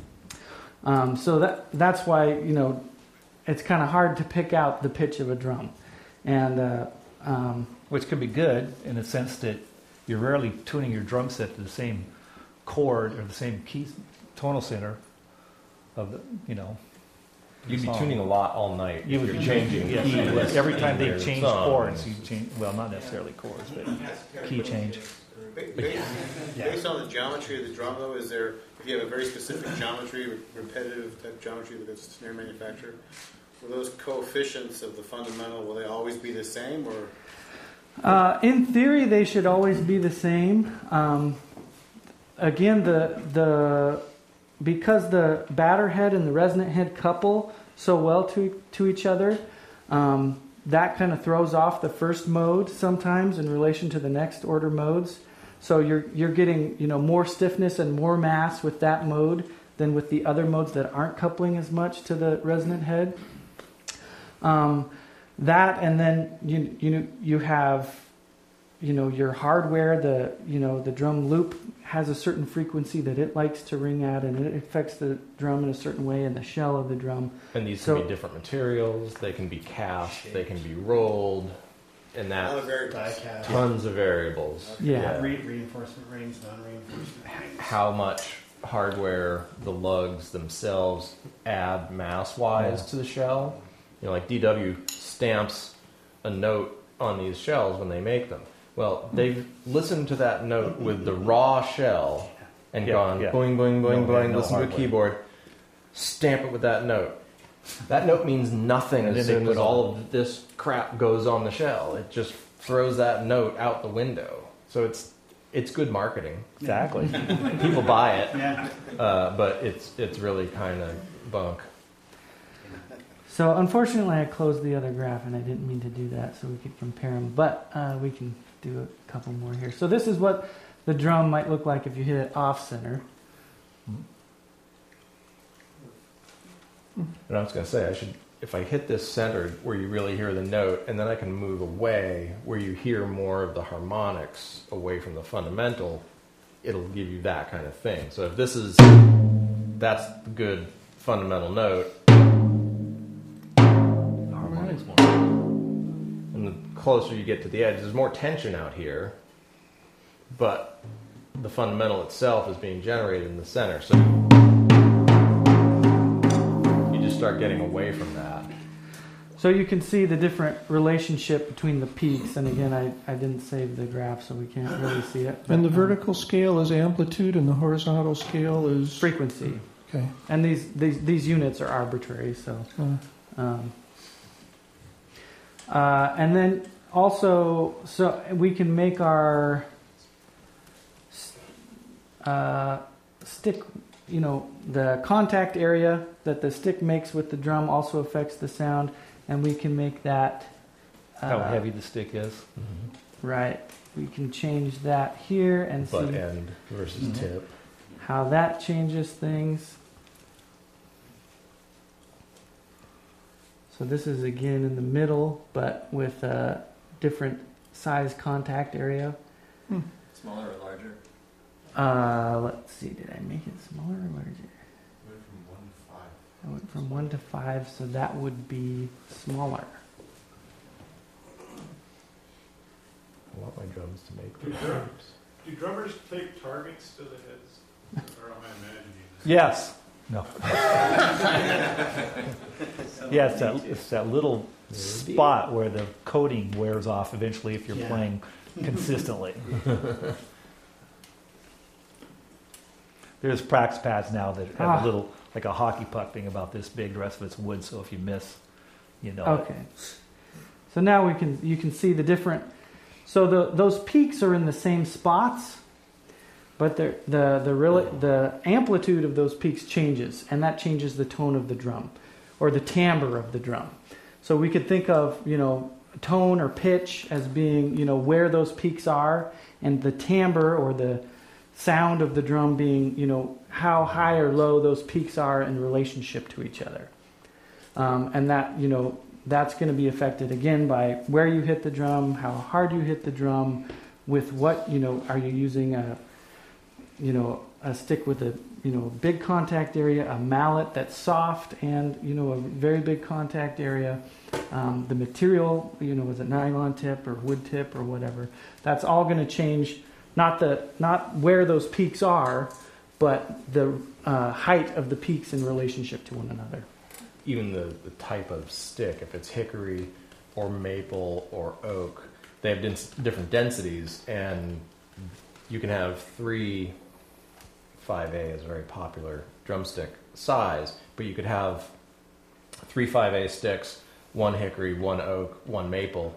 So that's why it's kind of hard to pick out the pitch of a drum, and which can be good in the sense that you're rarely tuning your drum set to the same chord or the same key tonal center of the You'd be tuning a lot all night. You would be changing keys. Every time they change chords, you change. Well, not necessarily chords, but key change. Based on the geometry of the drum, though, if you have a very specific geometry, repetitive type geometry that it's snare manufacturer, will those coefficients of the fundamental, will they always be the same, or? In theory, they should always be the same. Again, because the batter head and the resonant head couple so well to each other, that kind of throws off the first mode sometimes in relation to the next order modes. So you're getting more stiffness and more mass with that mode than with the other modes that aren't coupling as much to the resonant head. That, and then you have your hardware. The drum loop has a certain frequency that it likes to ring at, and it affects the drum in a certain way, and the shell of the drum. And these can be different materials. They can be cast. They can be rolled. And that tons of variables. Yeah. Reinforcement rings, non-reinforcement rings. How much hardware the lugs themselves add mass-wise to the shell. Like DW stamps a note on these shells when they make them. Well, they've listened to that note with the raw shell and gone boing, boing, boing, boing, listen to a keyboard, stamp it with that note. That note means nothing as soon as all of this crap goes on the shell. It just throws that note out the window. So it's good marketing. Exactly. People buy it, but it's really kind of bunk. So unfortunately, I closed the other graph, and I didn't mean to do that, so we could compare them. But we can do a couple more here. So this is what the drum might look like if you hit it off center. And I was going to say, if I hit this centered where you really hear the note, and then I can move away where you hear more of the harmonics away from the fundamental, it'll give you that kind of thing. So if that's the good fundamental note, the harmonics more. And the closer you get to the edge, there's more tension out here, but the fundamental itself is being generated in the center. So start getting away from that. So you can see the different relationship between the peaks, and again, I didn't save the graph, so we can't really see it. And the vertical scale is amplitude, and the horizontal scale is frequency. Okay. And these units are arbitrary, so. And then also, so we can make our stick, the contact area that the stick makes with the drum also affects the sound, and we can make that how heavy the stick is. Right. We can change that here and butt see end versus tip. How that changes things. So this is again in the middle, but with a different size contact area. Smaller or larger? Let's see, did I make it smaller or larger? Went from 1 to 5. I went from 1 to 5, so that would be smaller. I want my drums to make Do drummers tape targets to the heads? Or am I imagining this? Yes. No. Yeah, it's that little spot where the coating wears off eventually if you're playing consistently. There's practice pads now that have a little, like a hockey puck thing about this big. The rest of it's wood, so if you miss, Okay. So now you can see the different. So those peaks are in the same spots, but the amplitude of those peaks changes, and that changes the tone of the drum, or the timbre of the drum. So we could think of tone or pitch as being where those peaks are, and the timbre or the sound of the drum being how high or low those peaks are in relationship to each other, and that that's going to be affected again by where you hit the drum, how hard you hit the drum, with what are you using a stick with a big contact area, a mallet that's soft, and a very big contact area. The material, is it nylon tip or wood tip or whatever? That's all going to change. Not where those peaks are, but the height of the peaks in relationship to one another. Even the type of stick, if it's hickory or maple or oak, they have different densities, and you can have 3 5A is a very popular drumstick size, but you could have 3 5A sticks, 1 hickory, 1 oak, 1 maple.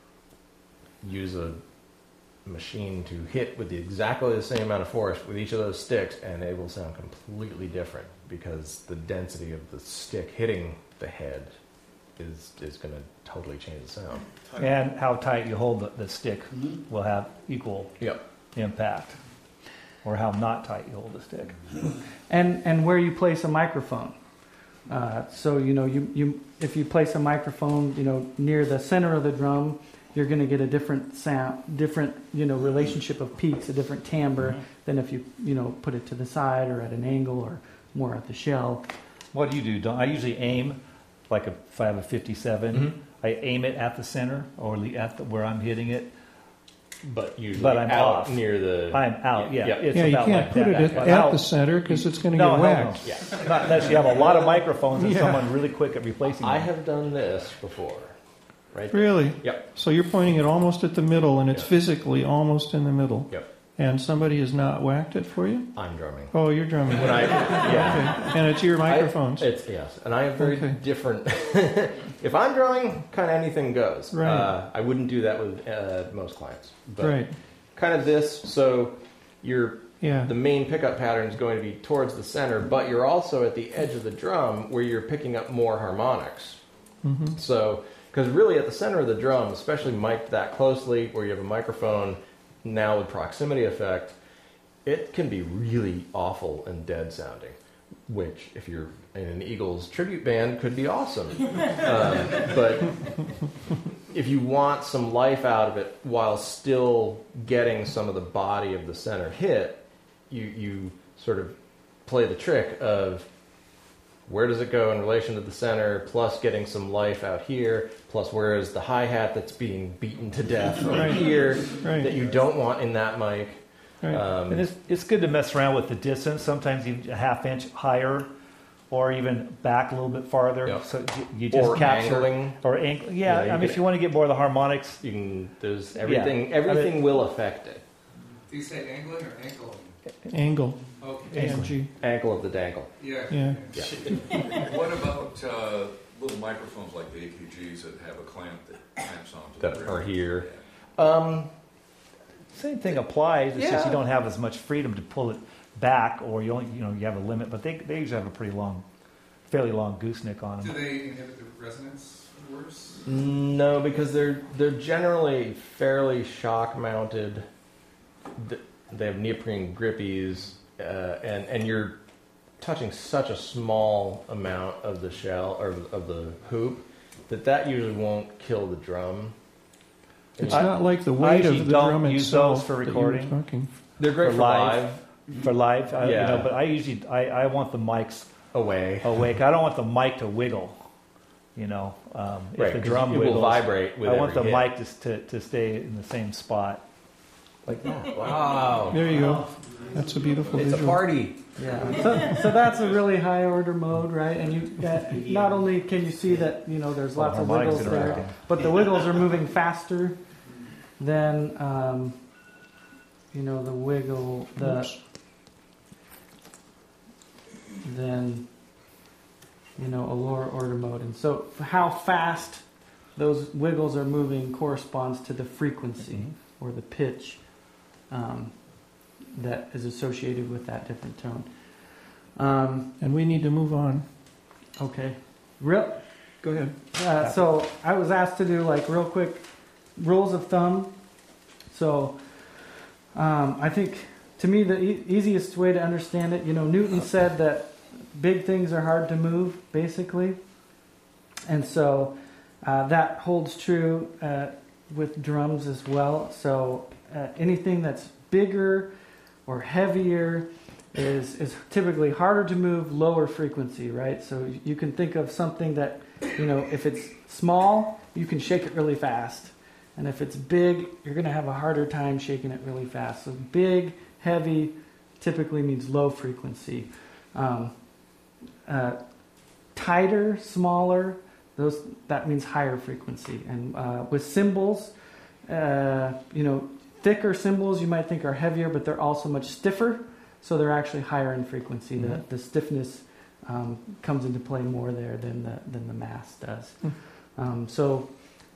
Use a machine to hit with exactly the same amount of force with each of those sticks, and it will sound completely different because the density of the stick hitting the head is going to totally change the sound. And how tight you hold the stick will have equal impact, or how not tight you hold the stick, and where you place a microphone. So you if you place a microphone near the center of the drum, you're going to get a different sound, different relationship of peaks, a different timbre than if you put it to the side or at an angle or more at the shell. What do you do? I usually aim, like if I have a 57, I aim it at the center or at where I'm hitting it. But I'm out off near the. I'm out. Yeah. It's you about can't like put that. it at the center because it's going to get whacked. No. Yeah. Not unless you have a lot of microphones and someone really quick at replacing them. I have done this before. Right. Really? Yep. So you're pointing it almost at the middle, and it's physically almost in the middle. Yep. And somebody has not whacked it for you? I'm drumming. Oh, you're drumming. When Okay. And it's your microphones. Yes, and I have very different. If I'm drumming, kind of anything goes. Right. I wouldn't do that with most clients. But right. Kind of this. So the main pickup pattern is going to be towards the center, but you're also at the edge of the drum where you're picking up more harmonics. Mm-hmm. So. Because really at the center of the drum, especially mic'd that closely, where you have a microphone now with proximity effect, it can be really awful and dead sounding, which if you're in an Eagles tribute band could be awesome. But if you want some life out of it while still getting some of the body of the center hit, you sort of play the trick of where does it go in relation to the center, plus getting some life out here, plus where is the hi-hat that's being beaten to death over here that you don't want in that mic. Right. And it's good to mess around with the distance. Sometimes even a half inch higher or even back a little bit farther. Yep. So you just Or capture angling. or angle. Yeah, Yeah, I mean, if you want to get more of the harmonics, You can. There's everything. Yeah. Everything will affect it. Do you say angling or ankling? Angle. Okay. ANG. Ankle of the dangle. Yeah. Yeah. What about little microphones like the AKGs that have a clamp that clamps onto That the are rim? here. same thing applies. It's just Yeah. you don't have as much freedom to pull it back, or you only you have a limit. But they usually have a pretty long, fairly long gooseneck on Do them. they inhibit the resonance worse? No, because they're generally fairly shock mounted. They have neoprene grippies, and you're touching such a small amount of the shell or of the hoop that usually won't kill the drum. It's not like the weight usually of the don't drum use itself those for that you recording. were talking. They're great for live. For live, Yeah. but I usually I want the mics Away. awake. I don't want the mic to wiggle. If Right, the 'cause drum it wiggles, will vibrate with I want the every hit. mic to stay in the same spot. Like that. Wow. There you go. That's a beautiful It's a visual. party. Yeah. So that's a really high order mode, right? And you not only can you see that there's lots of harmonics wiggles there, interacting. but the wiggles are moving faster than the wiggle Oops. than a lower order mode. And so how fast those wiggles are moving corresponds to the frequency or the pitch that is associated with that different tone. And we need to move on. Okay. Go ahead. So I was asked to do real quick rules of thumb. So I think to me the easiest way to understand it, Newton said that big things are hard to move, basically. And so that holds true with drums as well. So anything that's bigger or heavier is typically harder to move, lower frequency, right? So you can think of something that, if it's small, you can shake it really fast. And if it's big, you're going to have a harder time shaking it really fast. So big, heavy typically means low frequency. Tighter, smaller, that means higher frequency. And with cymbals, thicker cymbals you might think are heavier, but they're also much stiffer, so they're actually higher in frequency. Mm-hmm. The stiffness comes into play more there than the mass does. So,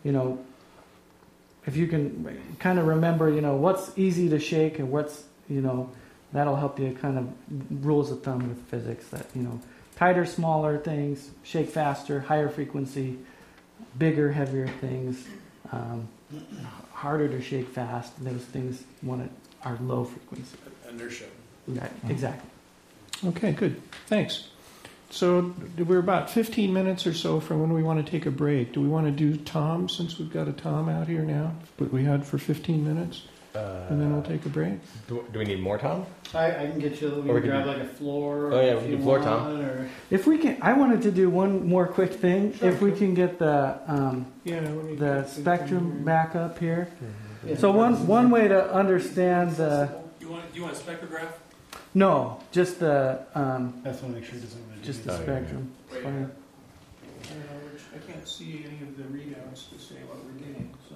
if you can kind of remember, what's easy to shake and what's, that'll help you kind of rules of thumb with physics that, tighter, smaller things shake faster, higher frequency, bigger, heavier things, harder to shake fast. Those things are low frequency. Inertia. Right, exactly. Okay, good. Thanks. So we're about 15 minutes or so from when we want to take a break. Do we want to do Tom, since we've got a Tom out here now, but we had for 15 minutes? And then we'll take a break? Do we need more Tom? I can get you. We Or we can can grab like a floor. Oh, yeah, if we you can floor want, Tom. Or If we can, I wanted to do one more quick thing. Sure, if we can get the spectrum back up here. Yeah. So one way to understand the Do you want a spectrograph? no, just the I just want to make sure it doesn't. just the Oh, yeah, spectrum. Wait. Fine. I can't see any of the readouts to say what we're getting, so.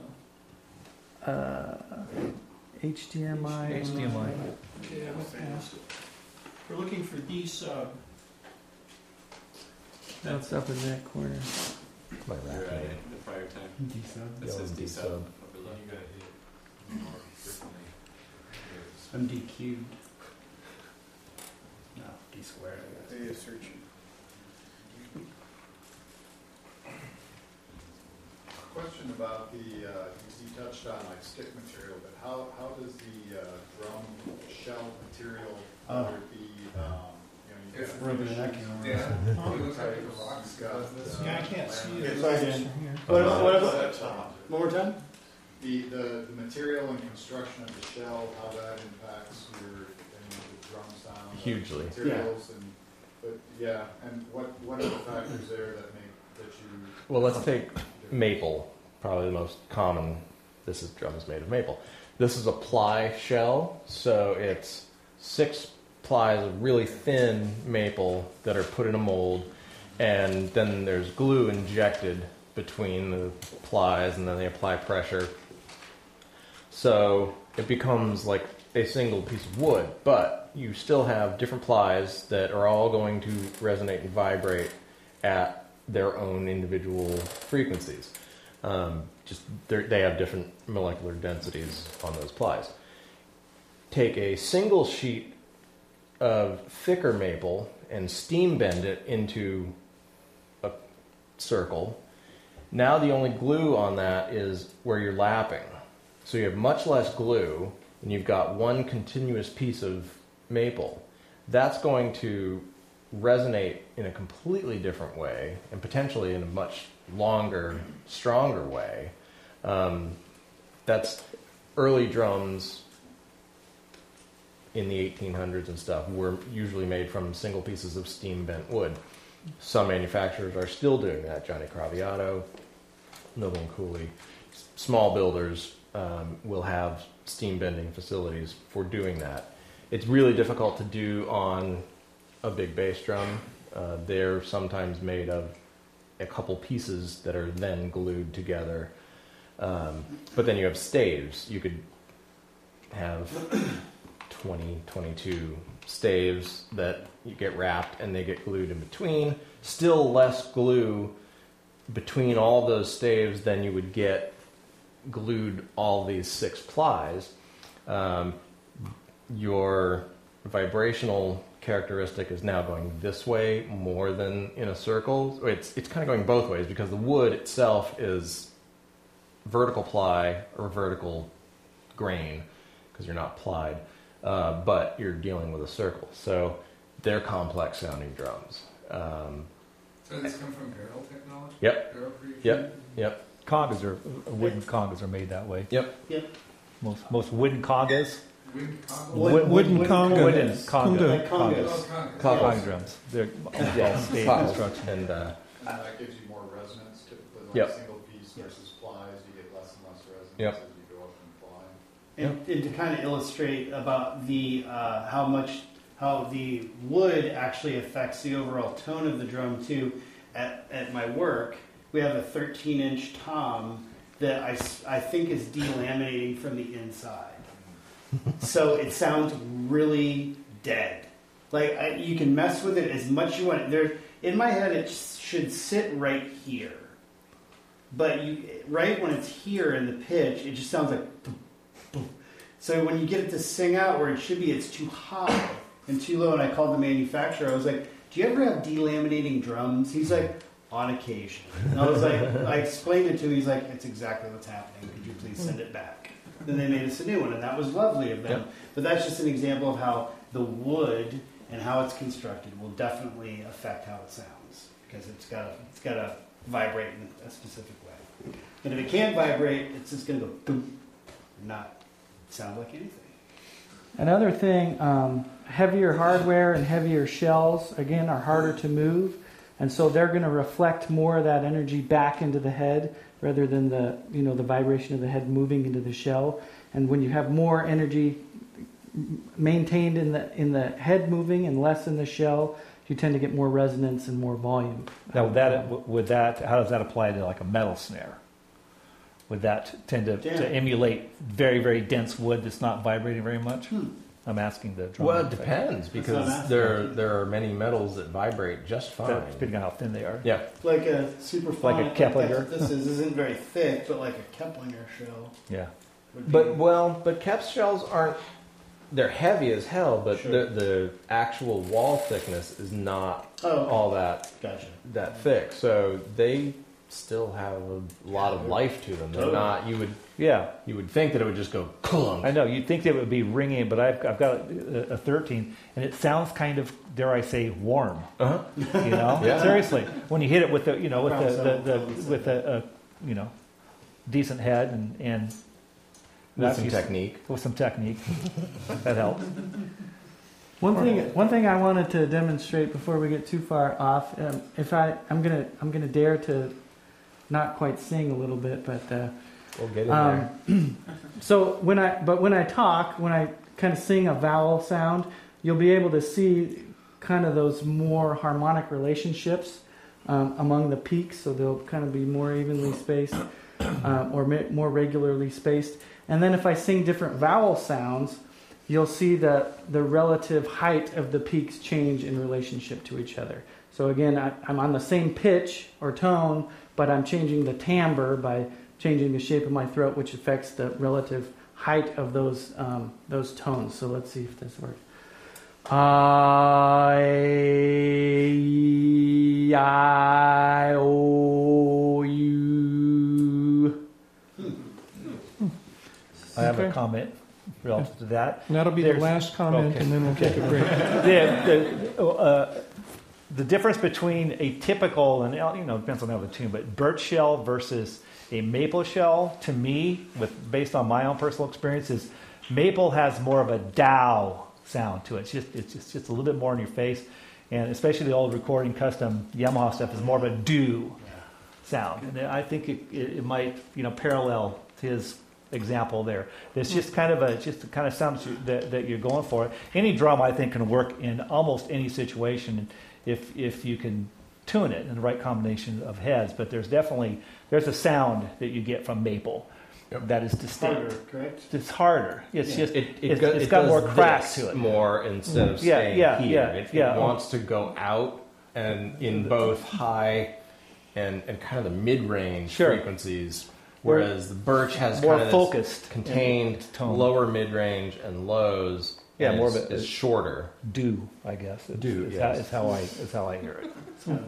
HDMI. HDMI. Okay, I went past it. We're looking for D sub. That's up in that corner. My You're rack at meeting. the prior time. D sub. That says D D sub. sub. Up below. You gotta hit more frequently. I'm D cubed. No, D squared. I guess. Search. Question about the, you touched on like stick material, but how does the drum shell material, whether it be, It's you've got Rubber neck, Yeah. Oh, It looks like the rocks. Yeah, I can't see Yes, it. I can. From here. What What about that top? one more time? The material and construction of the shell, how that impacts your, the drum sound. Hugely. Materials and, but yeah, and what are the factors there that you? Well, let's take maple, probably the most common. Drum is made of maple. This is a ply shell, so it's 6 plies of really thin maple that are put in a mold, and then there's glue injected between the plies, and then they apply pressure. So it becomes like a single piece of wood, but you still have different plies that are all going to resonate and vibrate at their own individual frequencies. They have different molecular densities on those plies. Take a single sheet of thicker maple and steam bend it into a circle. Now the only glue on that is where you're lapping. So you have much less glue, and you've got one continuous piece of maple. That's going to resonate in a completely different way, and potentially in a much longer, stronger way. That's early drums in the 1800s and stuff were usually made from single pieces of steam bent wood. Some manufacturers are still doing that. Johnny Craviotto, Noble and Cooley. Small builders will have steam bending facilities for doing that. It's really difficult to do on a big bass drum. They're sometimes made of a couple pieces that are then glued together. But then you have staves. You could have 20, 22 staves that you get wrapped and they get glued in between. Still less glue between all those staves than you would get glued all these 6 plies. Your vibrational characteristic is now going this way more than in a circle. It's kind of going both ways because the wood itself is vertical ply or vertical grain because you're not plied, but you're dealing with a circle. So they're complex sounding drums. So this come from barrel technology? Yep. Barrel creation? Yep. Wooden congas are made that way. Yep. Most wooden congas. Wooden conga. Wooden Conga. Conga drums. They're state construction. And that gives you more resonance, typically, like a single piece versus plies, you get less and less resonance as you go up in ply. And to kind of illustrate about the how the wood actually affects the overall tone of the drum too. At my work, we have a 13-inch tom that I think is delaminating from the inside. So it sounds really dead. Like you can mess with it as much as you want. In my head, it should sit right here. But right when it's here in the pitch, it just sounds like boom, boom. So when you get it to sing out where it should be, it's too high and too low. And I called the manufacturer. I was like, "Do you ever have delaminating drums?" He's like, "On occasion." And I was like, I explained it to him. He's like, "It's exactly what's happening. Could you please send it back?" Then they made us a new one, and that was lovely of them. Yep. But that's just an example of how the wood and how it's constructed will definitely affect how it sounds because it's got to vibrate in a specific way. And if it can't vibrate, it's just going to go boom, and not sound like anything. Another thing, heavier hardware and heavier shells again are harder to move, and so they're going to reflect more of that energy back into the head rather than the vibration of the head moving into the shell. And when you have more energy maintained in the head moving and less in the shell, you tend to get more resonance and more volume. Now, how does that apply to like a metal snare? Would that tend to emulate very, very dense wood that's not vibrating very much? I'm asking the drum. Well, it depends because there are many metals that vibrate just fine, depending on how thin they are. Yeah, like a superphonic. Like a Keplinger. This isn't very thick, but like a Keplinger shell. Yeah, but Kep's shells aren't. They're heavy as hell, but Sure. the actual wall thickness is not all that thick. So they still have a lot of life to them. They're not. You would think that it would just go clunk. I know you'd think that it would be ringing, but I've got a 13, and it sounds kind of, dare I say, warm. Uh-huh. You know, seriously, when you hit it with a decent head and with some technique. With some technique, that helps. One thing I wanted to demonstrate before we get too far off, I'm gonna dare to not quite sing a little bit, but we'll get in there. So when I kind of sing a vowel sound, you'll be able to see kind of those more harmonic relationships among the peaks, so they'll kind of be more evenly spaced or more regularly spaced. And then if I sing different vowel sounds, you'll see that the relative height of the peaks change in relationship to each other. So again, I'm on the same pitch or tone, but I'm changing the timbre by changing the shape of my throat, which affects the relative height of those tones. So let's see if this works. I, O, U. I have a comment relative to that. And that'll be the last comment, and then we'll take a break. The difference between a typical, and depends on the tune, but birch shell versus a maple shell, to me, based on my own personal experience, is maple has more of a dow sound to it. It's just a little bit more in your face, and especially the old recording custom Yamaha stuff is more of a do sound. And I think it might parallel to his example there. It's just kind of the kind of sound that you're going for. Any drum, I think, can work in almost any situation if you can tune it in the right combination of heads. But there's a sound that you get from maple that is distinct. Harder, correct? It's harder. It's just it got does more crack to it. More instead of staying here. It wants to go out and in both high and kind of the mid-range frequencies. Whereas the birch has more kind of focused, contained lower mid-range and lows. Yeah, and more of it is shorter. Do, I guess. Is how I hear it.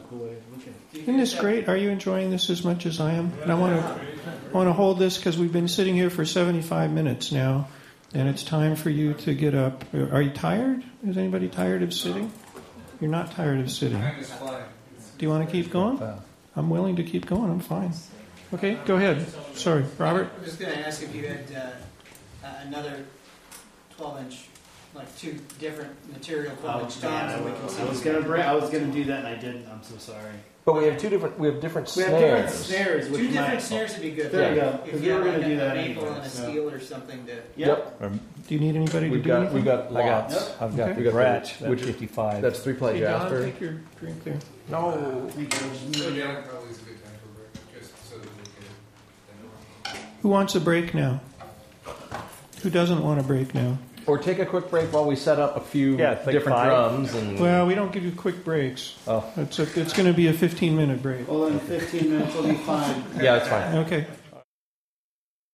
Isn't this great? Are you enjoying this as much as I am? And I want to hold this because we've been sitting here for 75 minutes now, and it's time for you to get up. Are you tired? Is anybody tired of sitting? You're not tired of sitting. Do you want to keep going? I'm willing to keep going. I'm fine. Okay, go ahead. Sorry, Robert. I was going to ask if you had another 12-inch, like two different material 12-inch toms that we can see. I was going to do that, and I didn't. I'm so sorry. But we have different snares. We have different snares. Two different snares would be good. There you go. If you have like a maple and a steel or something to. Yep. Do you need anybody to do anything? We've got lots. I've got We the got Gratch, which 55. That's 3-ply Hey, Don, Jasper. take your drink there. No. So yeah, probably is a good time for a break, just so that we can. Who wants a break now? Who doesn't want a break now? Or take a quick break while we set up a few different drums. Well, we don't give you quick breaks. Oh. It's going to be a 15-minute break. Well, in 15 minutes will be fine. Yeah, that's fine. Okay.